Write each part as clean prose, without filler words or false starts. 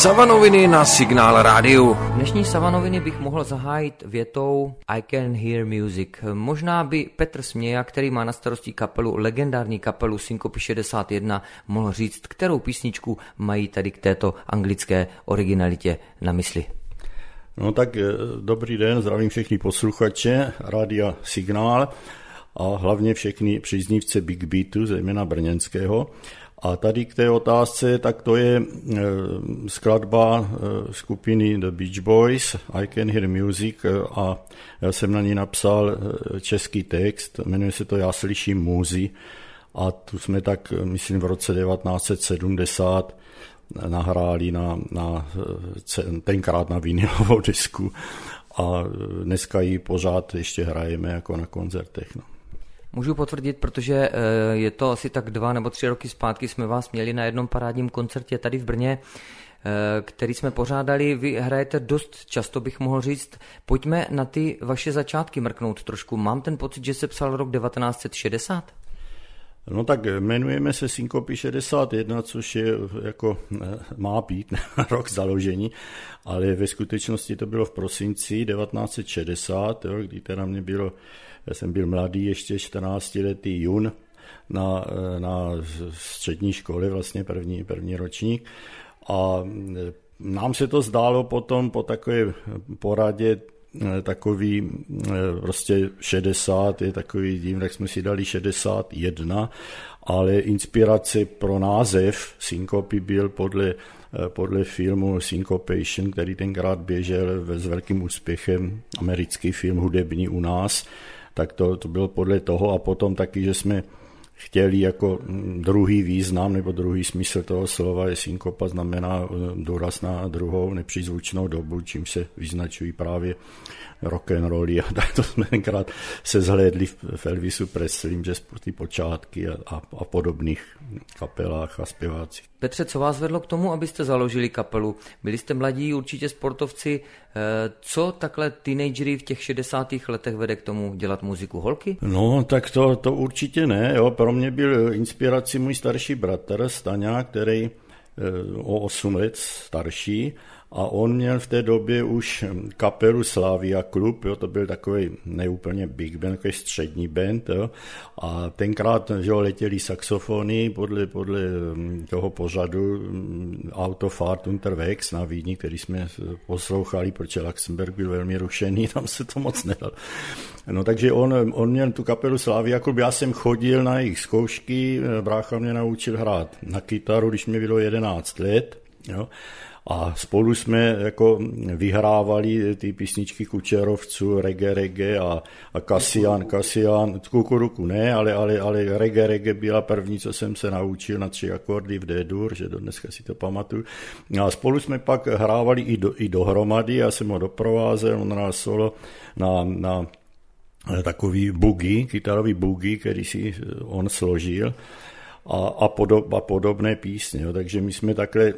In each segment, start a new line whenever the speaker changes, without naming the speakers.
Savanoviny na Signál rádiu.
Dnešní Savanoviny bych mohl zahájit větou I can hear music. Možná by Petr Směja, který má na starosti kapelu, legendární kapelu Syncopy 61, mohl říct, kterou písničku mají tady k této anglické originalitě na mysli.
No tak dobrý den, zdravím všechny posluchače Rádia Signál a hlavně všechny příznivce Big Beatu, zejména brněnského. A tady k té otázce, tak to je skladba skupiny The Beach Boys, I Can Hear Music, a já jsem na ní napsal český text, jmenuje se to Já slyším můzy, a tu jsme tak, myslím, v roce 1970 nahráli tenkrát na vinylovou disku a dneska ji pořád ještě hrajeme jako na koncertech. No.
Můžu potvrdit, protože je to asi tak 2 nebo 3 roky zpátky, jsme vás měli na jednom parádním koncertě tady v Brně, který jsme pořádali. Vy hrajete dost často, bych mohl říct. Pojďme na ty vaše začátky mrknout trošku. Mám ten pocit, že se psal rok 1960?
No tak jmenujeme se Syncopy 61, což je jako má být rok založení, ale ve skutečnosti to bylo v prosinci 1960, jo, kdy teda já jsem byl mladý, ještě 14letý jun na střední škole, vlastně první ročník, a nám se to zdálo potom po takové poradě takový prostě 60 je takový divný, tak jsme si dali 61, ale inspirace pro název Syncopy byl podle filmu Syncopation, který tenkrát běžel s velkým úspěchem, americký film hudební u nás, tak to bylo podle toho, a potom taky, že jsme chtěli jako druhý význam nebo druhý smysl toho slova je synkopa, znamená důraz na druhou nepřízvučnou dobu, čím se vyznačují právě rock'n'rolly, a tak to jsme tenkrát se zhlédli v Elvisu Presleym, že ty počátky a podobných kapelách a zpěvácích.
Petře, co vás vedlo k tomu, abyste založili kapelu? Byli jste mladí, určitě sportovci. Co takhle teenagery v těch 60. letech vede k tomu dělat muziku? Holky?
No, tak to určitě ne. Jo. Pro mě byl inspirací můj starší bratr Staňa, který o 8 let starší, a on měl v té době už kapelu Slavia Klub, jo, to byl takový neúplně big band, takový střední band, jo, a tenkrát letěli saxofony podle toho pořadu Autofahrt unterwegs na Vídni, který jsme poslouchali, protože Luxemburg byl velmi rušený, tam se to moc nedalo. No takže on měl tu kapelu Slavia Klub, já jsem chodil na jejich zkoušky, brácha mě naučil hrát na kytaru, když mě bylo 11 let, jo. A spolu jsme jako vyhrávali ty písničky Kučerovců, reggae a Kasian, Kukuruku ne, ale reggae byla první, co jsem se naučil na 3 akordy v D-dur, že do dneska si to pamatuju. A spolu jsme pak hrávali i dohromady, já jsem ho doprovázel, on hrál solo na takový boogie, kytarový boogie, který si on složil. A podobné písně. Jo. Takže my jsme takhle,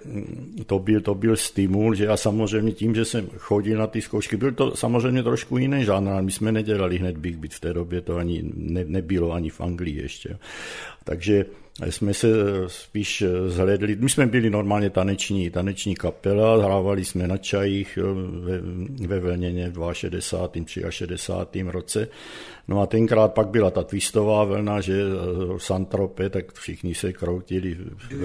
to byl stimul, že já samozřejmě tím, že jsem chodil na ty zkoušky, byl to samozřejmě trošku jiný žánr, ale my jsme nedělali hned big beat, v té době to ani nebylo ani v Anglii ještě. Jo. Takže jsme se spíš zhlédli, my jsme byli normálně taneční kapela, hrávali jsme na čajích, jo, ve Vlněně v 62. 63. roce. No a tenkrát pak byla ta twistová vlna, že Santrope, tak všichni se kroutili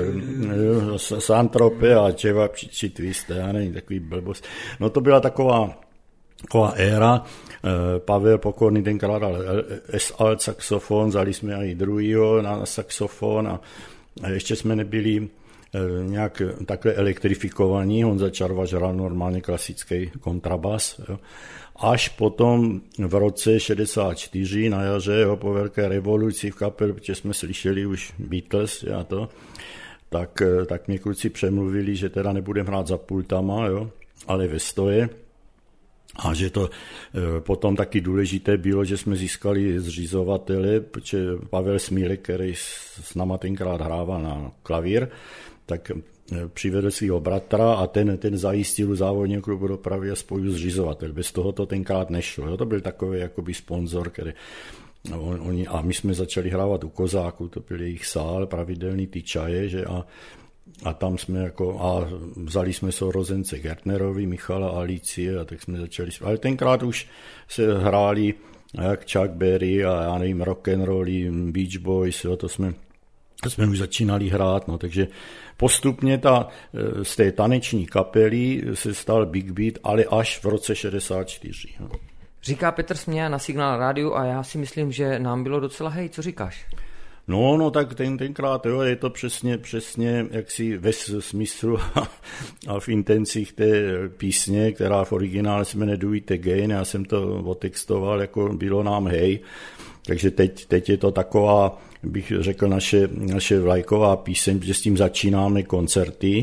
Santrope a Čevapčiči twist, já nevím, takový blbost. No to byla taková éra. Pavel Pokorný tenkrát dal alt saxofon, vzali jsme i druhýho na saxofon a ještě jsme nebyli nějak takhle elektrifikovaní. Honza Čarvaš hrál normálně klasický kontrabas. Jo. Až potom v roce 64 na jaře, jo, po velké revoluci v kapele, protože jsme slyšeli už Beatles a to, tak mě kluci přemluvili, že teda nebudeme hrát za pultama, jo, ale ve stoje. A že to potom taky důležité bylo, že jsme získali zřizovatele, protože Pavel Smílek, který s náma tenkrát hrával na klavír, tak přivedl svého bratra a ten zajistil závodního klubu dopravy a spojil zřizovatel. Bez toho to tenkrát nešlo. Jo? To byl takový jakoby sponzor, který a my jsme začali hrávat u Kozáku, to byl jejich sál, pravidelný ty čaje, že a a tam jsme vzali jsme sourozence Gertnerovi, Michala Alicie a tak jsme začali. Ale tenkrát už se hráli jak Chuck Berry a já nevím, rock'n'rolly, Beach Boys, jo, to jsme už začínali hrát, no, takže postupně z té taneční kapely se stal Big Beat, ale až v roce 64. No.
Říká Petr Směja na Signál rádiu a já si myslím, že nám bylo docela hej, co říkáš?
No, tak tenkrát, jo, je to přesně jaksi ve smyslu a v intencích té písně, která v originále se jmenuje Do It Again, já jsem to otextoval, jako bylo nám hej, takže teď je to taková, bych řekl, naše vlajková píseň, že s tím začínáme koncerty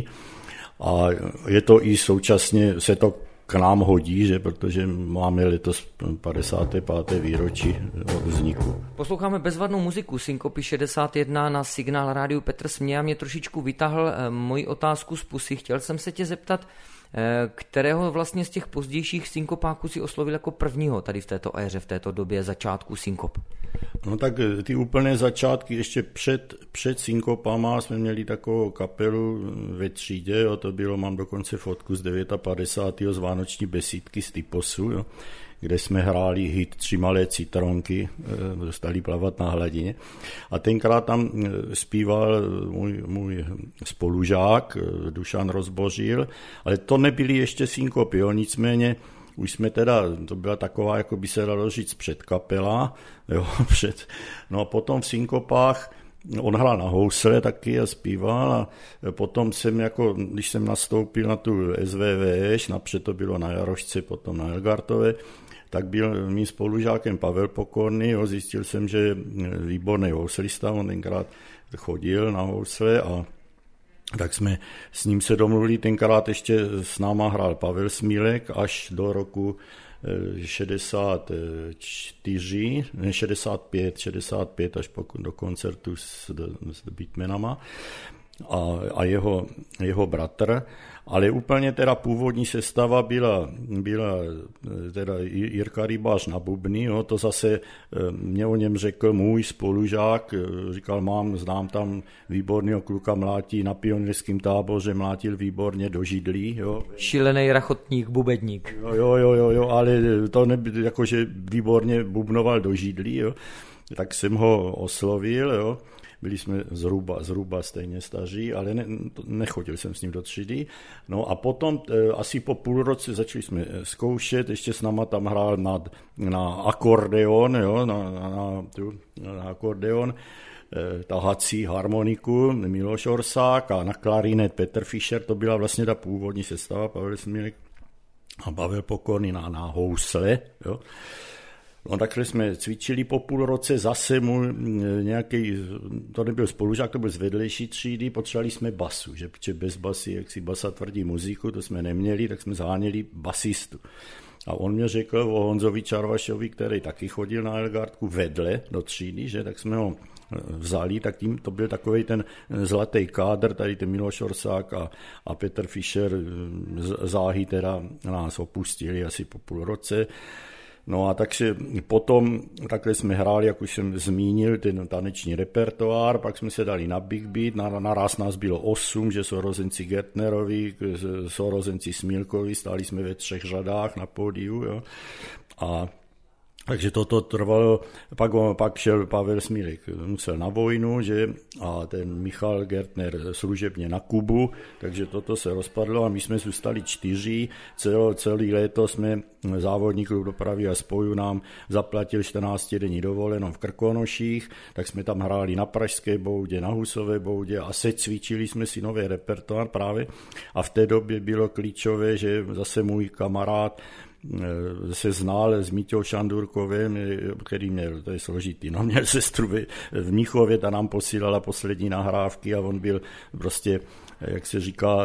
a je to i současně, se to k nám hodí, že, protože máme letos 55. výročí od vzniku.
Posloucháme bezvadnou muziku Synkopy 61 na Signál rádiu. Petr Směja mě trošičku vytáhl moji otázku z pusy. Chtěl jsem se tě zeptat, kterého vlastně z těch pozdějších synkopáků si oslovil jako prvního tady v této éře, v této době začátku synkop?
No tak ty úplné začátky, ještě před synkopama jsme měli takovou kapelu ve třídě, jo, to bylo, mám dokonce fotku z 59. z Vánoční besídky z Typosu, jo, kde jsme hráli hit Tři malé citronky, dostali plavat na hladině. A tenkrát tam zpíval můj spolužák Dušan Rozbořil, ale to nebyly ještě synkopy, jo, nicméně už jsme to byla taková, jako by se dalo říct, předkapela, jo, no a potom v synkopách on hrál na housle taky a zpíval a potom když jsem nastoupil na tu SVVŠ, napřed to bylo na Jarošce, potom na Elgartové, tak byl mým spolužákem Pavel Pokorný, jo, zjistil jsem, že je výborný houslista, on tenkrát chodil na housle a tak jsme s ním se domluvili, tenkrát ještě s náma hrál Pavel Smílek až do roku 65 až do koncertu s The Beatmenama a jeho bratr. Ale úplně původní sestava byla Jirka Rybář na bubny, jo, to zase mě o něm řekl můj spolužák, říkal, znám tam výborného kluka, mlátí na pionýrském táboře, mlátil výborně do židlí. Jo.
Šilený rachotník, bubedník.
Jo, ale to nebylo, jakože výborně bubnoval do židlí, jo. Tak jsem ho oslovil, jo. Byli jsme zhruba stejně staří, ale nechodil jsem s ním do třídy. No a potom asi po půl roce začali jsme zkoušet, ještě s náma tam hrál na akordeon, jo, na akordeon, tahací harmoniku Miloš Orsák a na klarinet Petr Fischer, to byla vlastně ta původní sestava, Pavel Smílek a Pavel Pokorný na housle, jo. No takhle jsme cvičili po půl roce, zase můj nějaký, to nebyl spolužák, to byl z vedlejší třídy, potřebovali jsme basu, že protože bez basy, jak si basa tvrdí muziku, to jsme neměli, tak jsme zháněli basistu. A on mě řekl o Honzovi Čarvašovi, který taky chodil na Elgartku vedle do třídy, že tak jsme ho vzali, tak tím to byl takovej ten zlatý kádr, tady ten Miloš Orsák a Petr Fischer záhy nás opustili asi po půl roce. No a takže potom takhle jsme hráli, jak už jsem zmínil, ten taneční repertoár, pak jsme se dali na Big Beat, naraz nás bylo 8, že sourozenci Gertnerovi, sourozenci Smílkovi, stáli jsme ve 3 řadách na pódiu, jo. A takže toto trvalo, pak šel Pavel Smílek, musel na vojnu, že, a ten Michal Gertner služebně na Kubu, takže toto se rozpadlo a my jsme zůstali 4, celý léto jsme závodní klub dopravy a spoju nám zaplatil 14denní dovolenou v Krkonoších, tak jsme tam hráli na Pražské boudě, na Husové boudě a cvičili jsme si nový repertoár právě a v té době bylo klíčové, že zase můj kamarád se znal s Míťou Šandurkovým, který měl, to je složitý, no měl sestru v Mnichově, ta nám posílala poslední nahrávky a on byl prostě, jak se říká,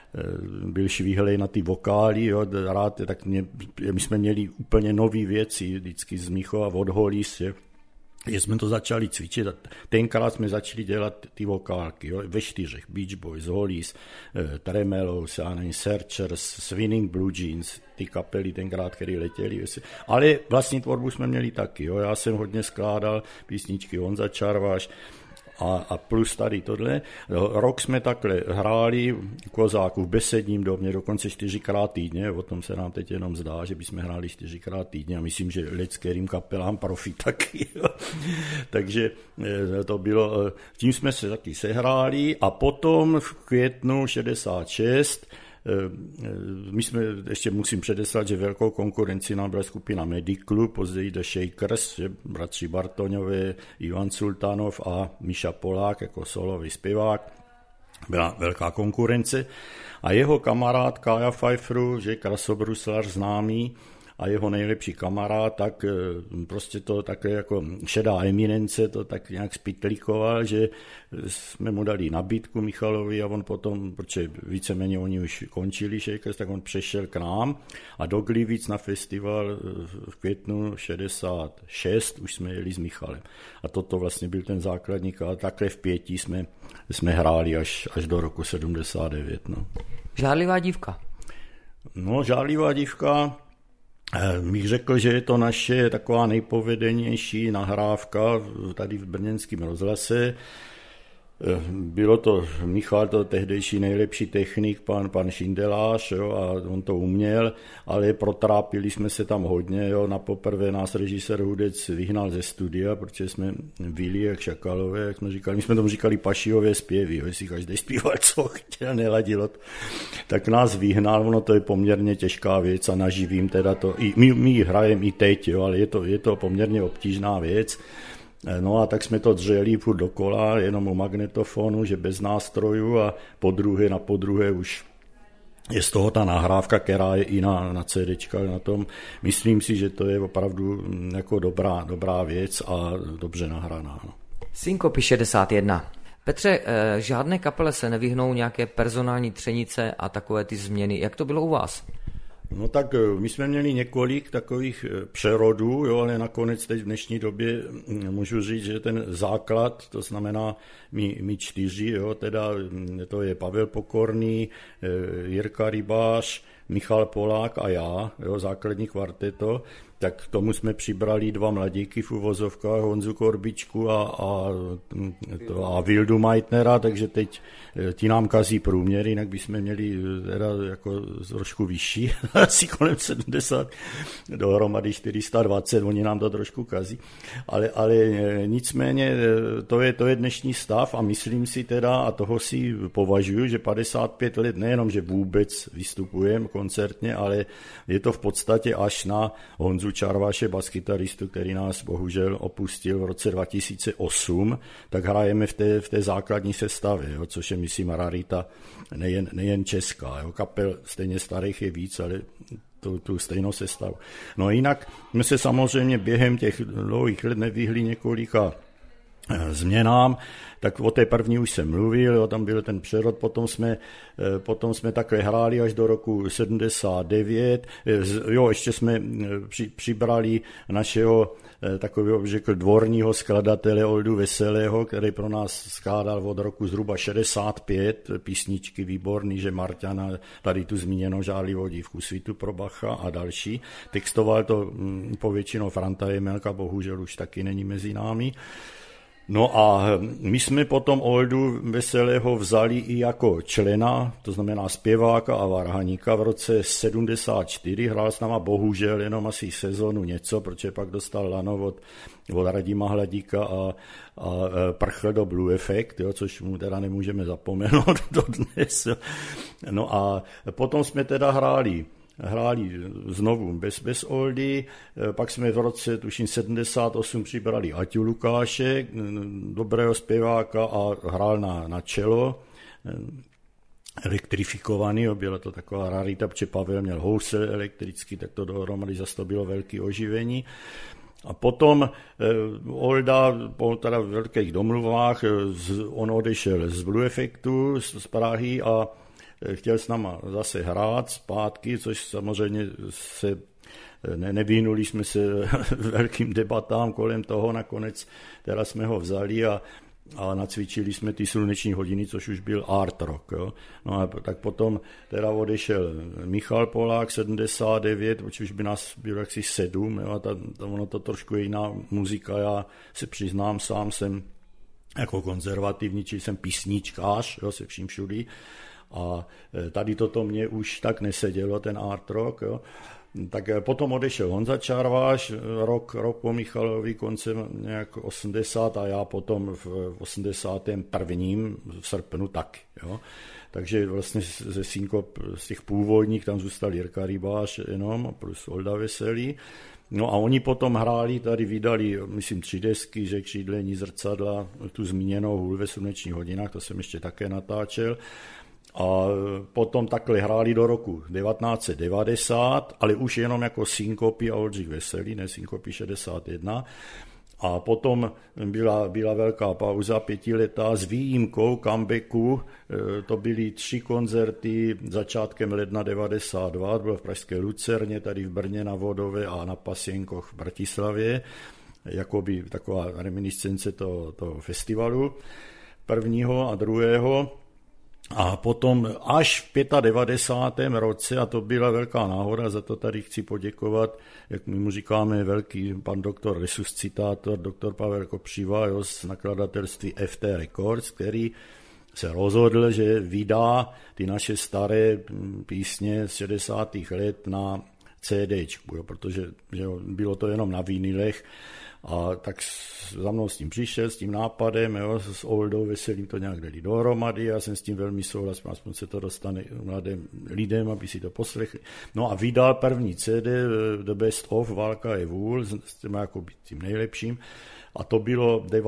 byl švihlej na ty vokály, jo, rád, tak my jsme měli úplně nový věci, vždycky z Mnichova od Holís, že jsme to začali cvičit a tenkrát jsme začali dělat ty vokálky, jo, ve 4, Beach Boys, Hollis, Tremelos, Searchers, Swinging Blue Jeans, ty kapely tenkrát, které letěly. Ale vlastní tvorbu jsme měli taky, jo, já jsem hodně skládal písničky Honza Čarváš a plus tady tohle. Rok jsme takhle hráli v Kozáku v Besedním domě, dokonce 4x týdně, o tom se nám teď jenom zdá, že bychom hráli 4x týdně a myslím, že lidským kapelám profi taky. Takže to bylo, tím jsme se taky sehráli a potom v květnu 66 my jsme, ještě musím předeslat, že velkou konkurenci nám byla skupina Mediclub, později The Shakers, že bratři Bartoňové, Ivan Sultanov a Míša Polák jako solový zpěvák. Byla velká konkurence a jeho kamarád Kája Pfeifferu, že krasobruslař známý, a jeho nejlepší kamarád, tak prostě to také jako šedá eminence, to tak nějak spitlíkoval, že jsme mu dali nabídku Michalovi a on potom, protože víceméně oni už končili Shakers, tak on přešel k nám a do Gliwic na festival v květnu 66 už jsme jeli s Michalem. A toto vlastně byl ten základník a takhle v 5 jsme hráli až do roku 79. No.
Žárlivá dívka.
No, Žárlivá dívka, bych řekl, že je to naše taková nejpovedenější nahrávka tady v brněnském rozhlase. Bylo to Michal, to tehdejší nejlepší technik, pan Šindelář, jo, a on to uměl, ale protrápili jsme se tam hodně. Jo. Na poprvé nás režisér Hudec vyhnal ze studia, protože jsme vyli jak šakalové, jak jsme říkali. My jsme tomu říkali pašijové zpěvy, jo, jestli každý zpíval, co chtěl, neladilo to. Tak nás vyhnal, ono to je poměrně těžká věc a naživím teda to. My ji hrajeme i teď, jo, ale je to poměrně obtížná věc. No a tak jsme to dřeli furt dokola, jenom u magnetofonu, že bez nástrojů a po druhé už je z toho ta nahrávka, která je i na CDčka na tom. Myslím si, že to je opravdu jako dobrá věc a dobře nahraná. No.
Synkopy 61. Petře, žádné kapele se nevyhnou nějaké personální třenice a takové ty změny. Jak to bylo u vás?
No tak my jsme měli několik takových přerodů, jo, ale nakonec teď v dnešní době můžu říct, že ten základ, to znamená my 4, jo, teda to je Pavel Pokorný, Jirka Rybář, Michal Polák a já, jo, základní kvarteto, tak k tomu jsme přibrali 2 mladíky v uvozovkách, Honzu Korbičku a Vildu Meitnera, takže teď ti nám kazí průměr, jinak bychom měli teda jako trošku vyšší, asi kolem 70, dohromady 420, oni nám to trošku kazí, ale nicméně to je dnešní stav a myslím si teda, a toho si považuji, že 55 let nejenom, že vůbec vystupujeme koncertně, ale je to v podstatě až na Honzu Čarvaše, baskytaristu, který nás bohužel opustil v roce 2008, tak hrajeme v té základní sestavě, jo, což je, myslím, rarita nejen česká. Jo. Kapel stejně starých je víc, ale tu stejnou sestavu. No jinak jsme se samozřejmě během těch dlouhých let nevyhli několika změnám, tak o té první už jsem mluvil, jo, tam byl ten přerod, potom jsme takhle hráli až do roku 79, jo, ještě jsme přibrali našeho takového, řekl, dvorního skladatele Oldu Veselého, který pro nás skládal od roku zhruba 65 písničky výborný, že Marťana, tady tu zmíněnou Žárlivou dívku, Svitu pro Bacha a další. Textoval to povětšinou Franta Jemelka, bohužel už taky není mezi námi. No a my jsme potom Oldu Veselého vzali i jako člena, to znamená zpěváka a varhaníka v roce 74, hrál s náma bohužel jenom asi sezonu něco, protože pak dostal lano od Radima Hladíka a prchl do Blue Effect, jo, což mu teda nemůžeme zapomenout dodnes. No a potom jsme teda hráli znovu bez Oldy, pak jsme v roce, tuším 78, přibrali Aťu Lukáše, dobrého zpěváka a hrál na čelo, elektrifikovaný, byla to taková rarita, protože Pavel měl housel elektrický, tak to dohromady zase to bylo velké oživení. A potom Olda po teda velkých domluvách, on odešel z Blue Effectu z Prahy a chtěl s náma zase hrát zpátky, což samozřejmě se nevyhnuli jsme se velkým debatám kolem toho, nakonec teda jsme ho vzali a nacvičili jsme ty sluneční hodiny, což už byl art rock. Jo. No a tak potom teda odešel Michal Polák 79, protože už by nás bylo jaksi 7, jo, a ono to trošku je jiná muzika, já se přiznám, sám jsem jako konzervativní, či jsem písničkář, jo, se vším všudy. A tady toto mě už tak nesedělo, ten art rock, jo. Tak potom odešel Honza Čarváš, rok po Michalovi, koncem nějak 80 a já potom v 81. v srpnu taky. Jo. Takže vlastně ze synkop z těch původních tam zůstal Jirka Rybáš jenom plus Olda Veselý. No a oni potom hráli, tady vydali, myslím, 3 desky, že Křídlení zrcadla, tu zmíněnou Hůl ve slunečních hodinách, to jsem ještě také natáčel. A potom takhle hráli do roku 1990, ale už jenom jako synkopy a Oldřich Veselý, ne synkopy 61. A potom byla velká pauza 5letá s výjimkou comebacku. To byly 3 koncerty začátkem ledna 92, bylo v pražské Lucerně, tady v Brně na Vodové a na Pasěnkoch v Bratislavě, jakoby taková reminiscence toho festivalu prvního a druhého. A potom až v 95. roce, a to byla velká náhoda, za to tady chci poděkovat, jak my mu říkáme, velký pan doktor resuscitátor, doktor Pavel Kopřiva, jo, z nakladatelství FT Records, který se rozhodl, že vydá ty naše staré písně z 60. let na CDčku, jo, protože že bylo to jenom na vinilech. A tak za mnou s tím přišel, s tím nápadem, jo, s Oldou Veselým to nějak dali dohromady, já jsem s tím velmi souhlasil, aspoň se to dostane mladým lidem, aby si to poslechli. No a vydal první CD, The Best of, Válka je vůl, s tím jako tím nejlepším. A to bylo v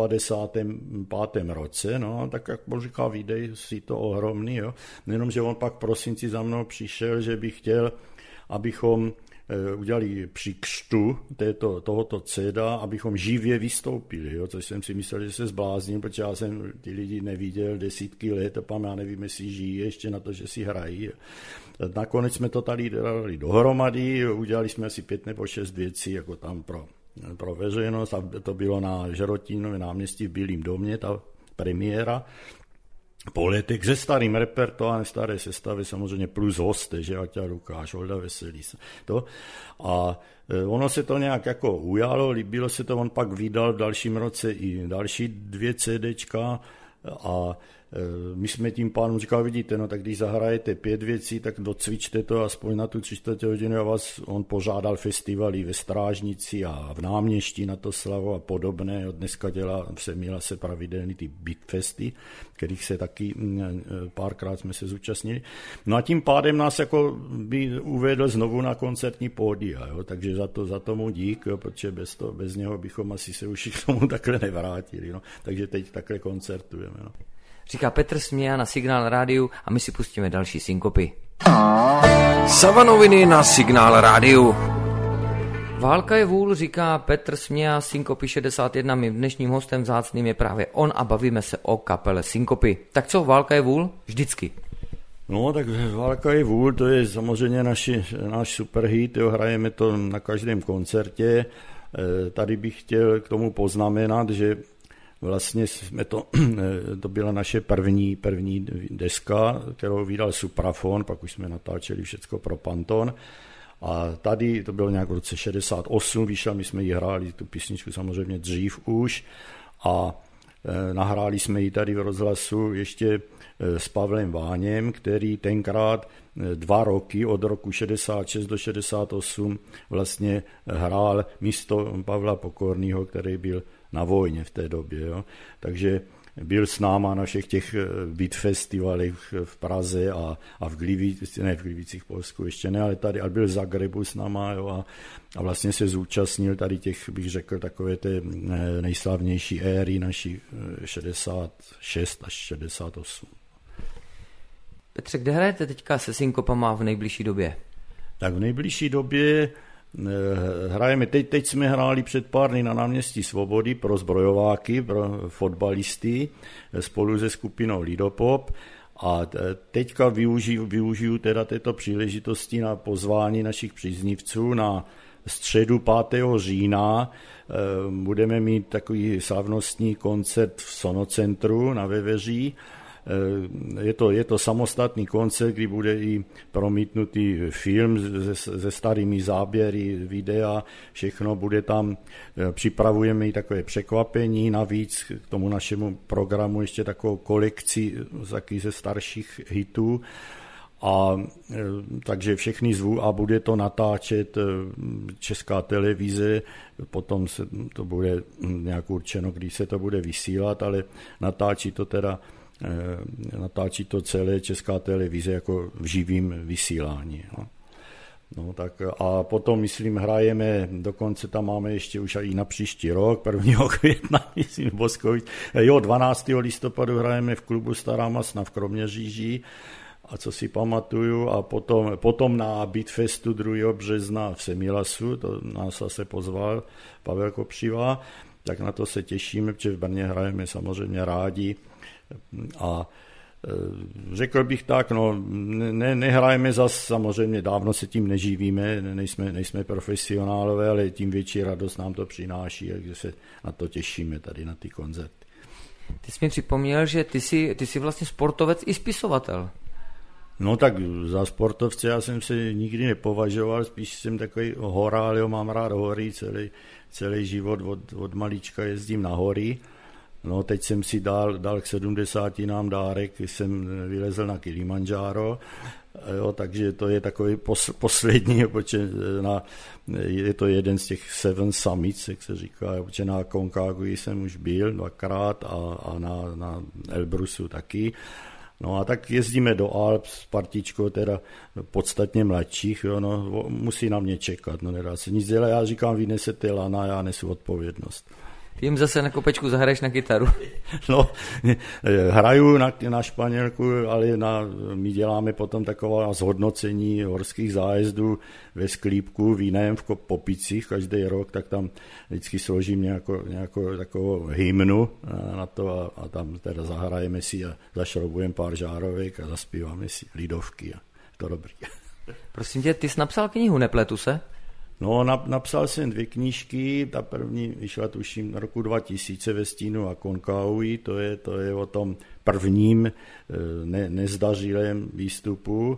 95. roce, no, tak jak on říká, výdej si to ohromný, jo. Jenomže on pak v prosinci za mnou přišel, že by chtěl, abychom udělali při křtu tohoto CEDA, abychom živě vystoupili, jo, což jsem si myslel, že se zblázním, protože já jsem ty lidi neviděl desítky let a já nevím, jestli žijí ještě na to, že si hrají. Nakonec jsme to tady dali dohromady, udělali jsme asi 5 nebo 6 věcí, jako tam pro veřejnost, a to bylo na Žerotínově náměstí v Bílém domě, ta premiéra. Po letech se starým repertoárem, staré sestavy, samozřejmě plus hosté, že Aťa Lukáš, Olda Veselý. To. A ono se to nějak jako ujalo, líbilo se to, on pak vydal v dalším roce i další 2 CDčka a my jsme tím pánům říkali, vidíte, no tak když zahrajete 5 věcí, tak docvičte to aspoň na tu 3/4 hodiny a vás on pořádal festivaly ve Strážnici a v Náměstí na to Slavu a podobné. Dneska měla se pravidelný ty Bitfesty, kterých se taky párkrát jsme se zúčastnili. No a tím pádem nás jako by uvedl znovu na koncertní pódia, jo? Takže za tomu dík, jo? Protože bez něho bychom asi se už k tomu takhle nevrátili. No? Takže teď takhle koncertujeme. No.
Říká Petr Směja na Signál rádiu a my si pustíme další synkopy.
Savanoviny na Signál rádiu.
Válka je vůl, říká Petr Směja, Synkopy 61. Mým dnešním hostem vzácným je právě on a bavíme se o kapele Synkopy. Tak co, Válka je vůl? Vždycky.
No, tak Válka je vůl, to je samozřejmě náš superhit, jo, hrajeme to na každém koncertě. Tady bych chtěl k tomu poznamenat, že vlastně to byla naše první deska, kterou vydal Suprafon, pak už jsme natáčeli všecko pro Panton. A tady to bylo nějak v roce 68, vyšla, my jsme ji hráli, tu písničku samozřejmě dřív už, a nahráli jsme ji tady v rozhlasu ještě s Pavlem Váněm, který tenkrát 2 roky, od roku 66 do 68, vlastně hrál místo Pavla Pokorného, který byl na vojně v té době. Jo. Takže byl s náma na všech těch Bitfestivalech v Praze a v Glivicích v Polsku ještě ne, ale tady, ale byl v Zagrebu s náma, jo, a vlastně se zúčastnil tady těch, bych řekl, takové té nejslavnější éry naší 66 až 68.
Petře, kde hrajete teďka se Synkopama v nejbližší době? Tak
v nejbližší době hrajeme, teď jsme hráli před pár dny na Náměstí Svobody pro zbrojováky, pro fotbalisty spolu se skupinou Lidopop, a teďka využiju teda této příležitosti na pozvání našich příznivců na středu 5. října. Budeme mít takový slavnostní koncert v Sonocentru na Veveří. je to samostatný koncert, kdy bude i promítnutý film se starými záběry, videa, všechno bude tam. Připravujeme i takové překvapení, navíc k tomu našemu programu ještě takovou kolekci taky ze starších hitů. A takže všechny zvu a bude to natáčet Česká televize, potom se to bude nějak určeno, kdy se to bude vysílat, ale natáčí to celé Česká televize jako v živým vysílání. No, tak a potom, myslím, hrajeme, dokonce tam máme ještě už i na příští rok, 1. května, myslím, Boskovic. 12. listopadu hrajeme v klubu Stará Masna v Kroměříži, a co si pamatuju, a potom na Beatfestu 2. března v Semilasu, to nás se pozval Pavel Kopřiva, tak na to se těšíme, protože v Brně hrajeme samozřejmě rádi. A řekl bych tak, nehrajeme zas, samozřejmě dávno se tím neživíme, nejsme profesionálové, ale tím větší radost nám to přináší, takže se na to těšíme tady na ty koncerty.
Ty jsi mi připomněl, že ty jsi vlastně sportovec i spisovatel.
No tak za sportovce já jsem se nikdy nepovažoval, spíš jsem takový horál, mám rád hory, celý život od malička jezdím na hory. No teď jsem si dal k 70 dárek, jsem vylezl na Kilimanjaro, takže to je takový poslední, protože je to jeden z těch 7 summits, jak se říká, protože na Aconcagui jsem už byl 2krát a na Elbrusu taky. No a tak jezdíme do Alp s partičkou teda podstatně mladších, musí na mě čekat, nedá se nic dělat, já říkám, vy nesete lana, já nesu odpovědnost.
Ty jim zase na kopečku zahraješ na kytaru.
No, hraju na španělku, ale my děláme potom taková zhodnocení horských zájezdů ve Sklípku, v jiném v Popicích každý rok, tak tam vždycky složím nějakou takovou hymnu na to a tam teda zahrajeme si a zašroubujeme pár žárovek a zaspíváme si lidovky a to dobrý.
Prosím tě, ty jsi napsal knihu, nepletu se?
No, napsal jsem 2 knížky, ta první vyšla tuším roku 2000 ve stínu Aconcagui, to je o tom prvním nezdařilém výstupu,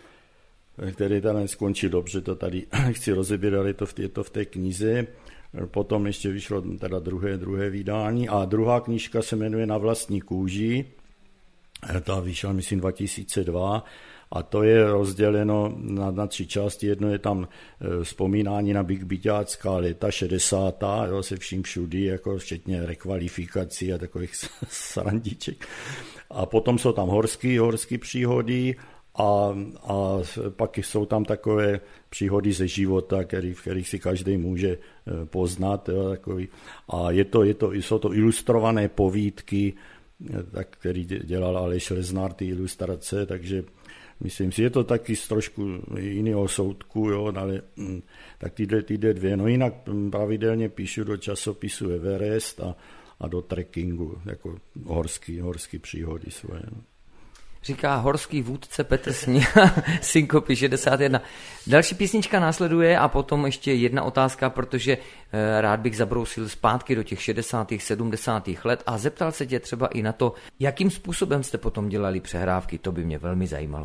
který tady skončil dobře, to tady chci rozebírat, je to v té knize. Potom ještě vyšlo teda druhé vydání a druhá knížka se jmenuje Na vlastní kůži, ta vyšla myslím 2002, a to je rozděleno na 3 části. Jedno je tam vzpomínání na byťácká léta 60. Se vším všudy, jako včetně rekvalifikací a takových srandiček. A potom jsou tam horské příhody a pak jsou tam takové příhody ze života, kterých si každý může poznat. A jsou to ilustrované povídky, který dělal Aleš Leznár, ty ilustrace, takže myslím si, je to taky z trošku jiného soudku, ale tak ty 2. No jinak pravidelně píšu do časopisu Everest a do trekkingu, jako horský příhody svoje. No.
Říká horský vůdce Petr Sněha, Synkopy 61. Další písnička následuje a potom ještě jedna otázka, protože rád bych zabrousil zpátky do těch 60. 70. let a zeptal se tě třeba i na to, jakým způsobem jste potom dělali přehrávky, to by mě velmi zajímalo.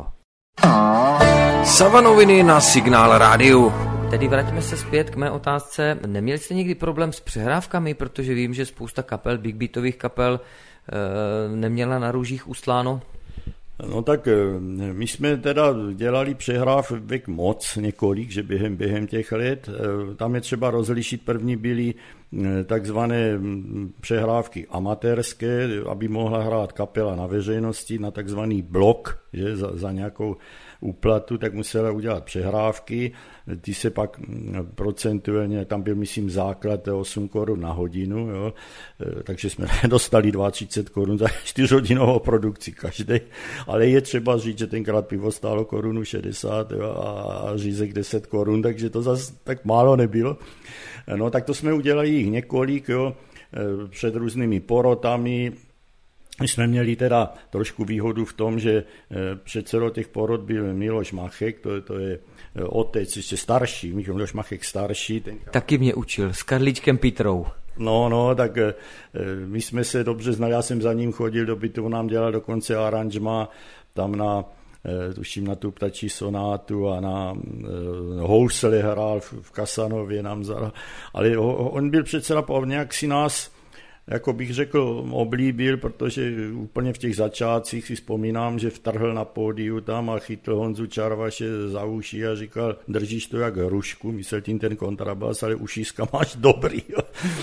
Savanoviny na Signál rádiu.
Tedy vraťme se zpět k mé otázce. Neměli jste někdy problém s přehrávkami, protože vím, že spousta kapel, big beatových kapel neměla na růžích ustláno?
No tak my jsme teda dělali přehrávek moc, několik, že během těch let. Tam je třeba rozlišit, první byly takzvané přehrávky amatérské, aby mohla hrát kapela na veřejnosti, na takzvaný blok, že za nějakou úplatu, tak musela udělat přehrávky. Ty se pak procentuálně, tam byl myslím základ 8 korun na hodinu, jo, takže jsme dostali 32 korun za 4hodinovou produkci každý, ale je třeba říct, že tenkrát pivo stálo korunu 60 jo, a řízek 10 korun, takže to zase tak málo nebylo. No tak to jsme udělali jich několik, jo, před různými porotami. My jsme měli teda trošku výhodu v tom, že předsedou těch porod byl Miloš Machek, to je otec, ještě starší, Miloš Machek starší.
Taky mě učil, s Karlíčkem Pítrou.
No, tak my jsme se dobře znali, já jsem za ním chodil do bytu, on nám dělal dokonce aranžma tam na, tuším na tu ptačí sonátu a na housle hrál v Kasanově nám zahrál, ale on byl přece nějak si nás, jako bych řekl, oblíbil, protože úplně v těch začátcích si vzpomínám, že vtrhl na pódiu tam a chytl Honzu Čarvaše za uši a říkal, držíš to jak hrušku, myslel tím ten kontrabas, ale ušíska máš dobrý. Jo.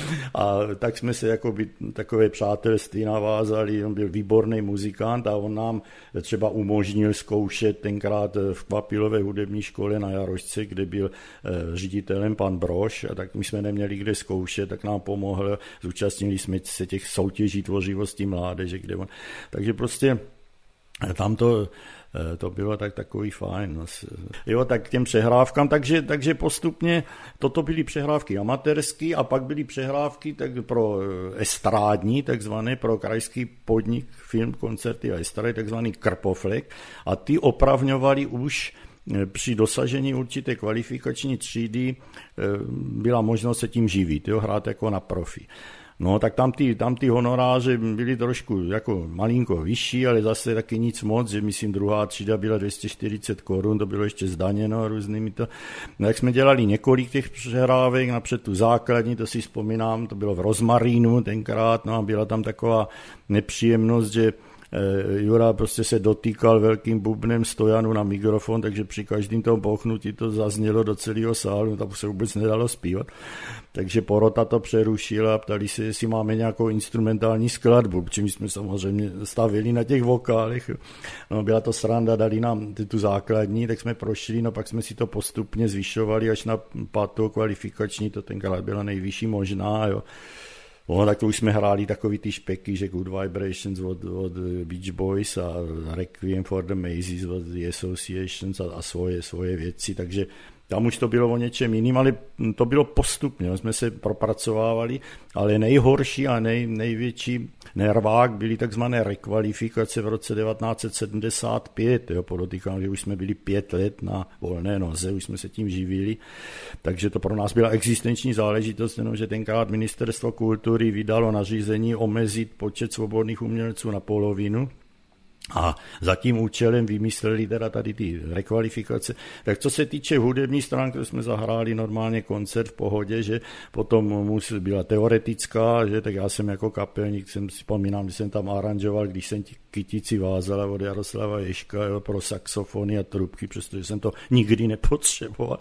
A tak jsme se jakoby takové přátelství navázali, on byl výborný muzikant a on nám třeba umožnil zkoušet tenkrát v Kvapilové hudební škole na Jarošce, kde byl ředitelem pan Brož, a tak my jsme neměli kde zkoušet, tak nám pomohl, zúčastnili jsme se těch soutěží tvořivosti mládeže, kde on. Takže prostě tam to bylo takový fajn. Jo, tak k těm přehrávkám, takže postupně toto byly přehrávky amatérský a pak byly přehrávky tak pro estrádní, takzvané pro krajský podnik, film, koncerty a estrady, takzvaný Krpoflek, a ty opravňovali už při dosažení určité kvalifikační třídy byla možnost se tím živit, jo, hrát jako na profi. No, tak tam ty honoráře byly trošku jako malinko vyšší, ale zase taky nic moc, že myslím druhá třída byla 240 korun, to bylo ještě zdaněno různými to. No, jak jsme dělali několik těch přehrávek, napřed tu základní, to si vzpomínám, to bylo v Rozmarínu tenkrát, no a byla tam taková nepříjemnost, že Jura prostě se dotýkal velkým bubnem stojanu na mikrofon, takže při každém tom bouchnutí to zaznělo do celého sálu, tam se vůbec nedalo zpívat. Takže porota to přerušila a ptali se, jestli máme nějakou instrumentální skladbu, protože my jsme samozřejmě stavili na těch vokálech. No, byla to sranda, dali nám tu základní, tak jsme prošli, no pak jsme si to postupně zvyšovali až na 5. kvalifikační, to tenkrát byla nejvyšší možná, jo. No, tak to už jsme hráli takový ty špeky, že Good Vibrations od Beach Boys a Requiem for the Mazes od The Associations a svoje věci, takže tam už to bylo o něčem jiným, ale to bylo postupně, jsme se propracovávali, ale nejhorší a největší nervák byly takzvané rekvalifikace v roce 1975, jo, podotýkám, že už jsme byli 5 let na volné noze, už jsme se tím živili, takže to pro nás byla existenční záležitost, že tenkrát Ministerstvo kultury vydalo nařízení omezit počet svobodných umělců na polovinu, a za tím účelem vymysleli teda tady ty rekvalifikace. Tak co se týče hudební stránky, jsme zahráli normálně koncert v pohodě, že potom byla teoretická, že tak já jsem jako kapelník, jsem si vzpomínám, že jsem tam aranžoval, když jsem ti kytici vázala od Jaroslava Ježka, jo, pro saxofony a trubky, přestože jsem to nikdy nepotřeboval.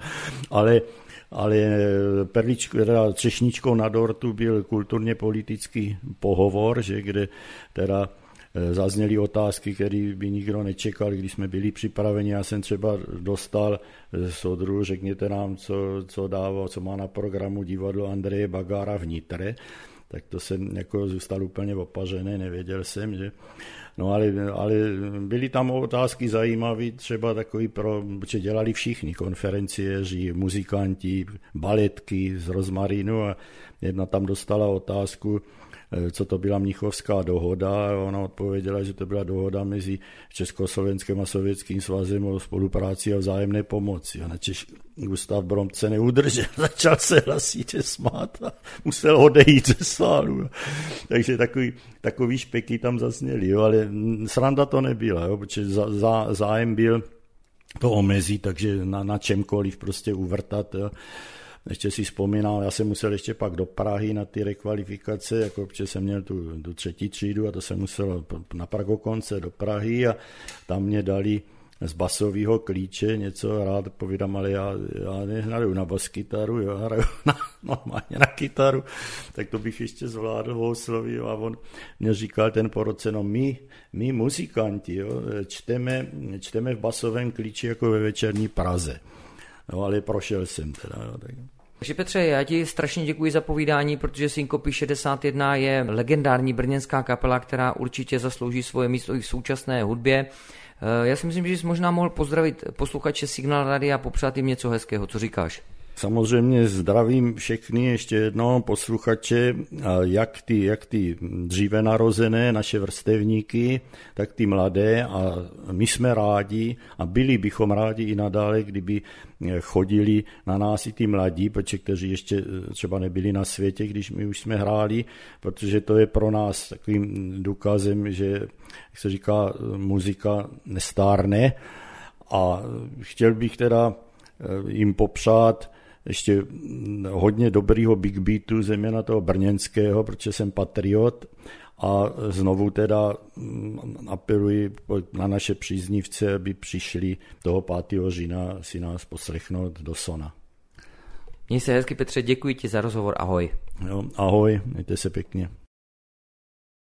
Ale třešničkou na dortu byl kulturně politický pohovor, že kde teda zazněly otázky, které by nikdo nečekal, když jsme byli připraveni. Já jsem třeba dostal soudru, řekněte nám, co dává, co má na programu divadlo Andreje Bagára v Nitre. Tak to jsem jako zůstal úplně opařený, nevěděl jsem, že. No ale byly tam otázky zajímavé, třeba takový protože dělali všichni, konferenciéři, muzikanti, baletky z Rozmarínu a jedna tam dostala otázku, co to byla Mnichovská dohoda, a ona odpověděla, že to byla dohoda mezi Československým a Sovětským svazem o spolupráci a vzájemné pomoci. A načež Gustav Brompt se neudržel, začal se hlasitě smát a musel odejít ze sálu. Takže takový špeky tam zazněly, jo, ale sranda to nebyla, jo, protože zájem byl to omezit, takže na čemkoliv prostě uvrtat, jo. Ještě si vzpomínám, já jsem musel ještě pak do Prahy na ty rekvalifikace, jako protože jsem měl tu 3. třídu a to jsem musel na Pragokonce do Prahy a tam mě dali z basového klíče něco hrát, povídám, ale já nehraju na baskytaru, já hraju normálně na kytaru, tak to bych ještě zvládl houslový a on mě říkal ten po roce, no my muzikanti, jo, čteme v basovém klíči jako ve Večerní Praze. No, ale prošel jsem teda. Jo, tak.
Takže Petře, já ti strašně děkuji za povídání, protože Synkopy 61 je legendární brněnská kapela, která určitě zaslouží svoje místo i v současné hudbě. Já si myslím, že jsi možná mohl pozdravit posluchače Signál Radia a popřát jim něco hezkého. Co říkáš?
Samozřejmě zdravím všechny ještě jednou posluchače, jak ty dříve narozené, naše vrstevníky, tak ty mladé, a my jsme rádi a byli bychom rádi i nadále, kdyby chodili na nás i ty mladí, protože kteří ještě třeba nebyli na světě, když my už jsme hráli, protože to je pro nás takovým důkazem, že, jak se říká, muzika nestárne. A chtěl bych teda jim popřát ještě hodně dobrýho big beatu, zejména toho brněnského, protože jsem patriot, a znovu teda apeluji na naše příznivce, aby přišli toho 5. října si nás poslechnout do Sona.
Měj se hezky, Petře, děkuji ti za rozhovor, ahoj.
Jo, ahoj, mějte se pěkně.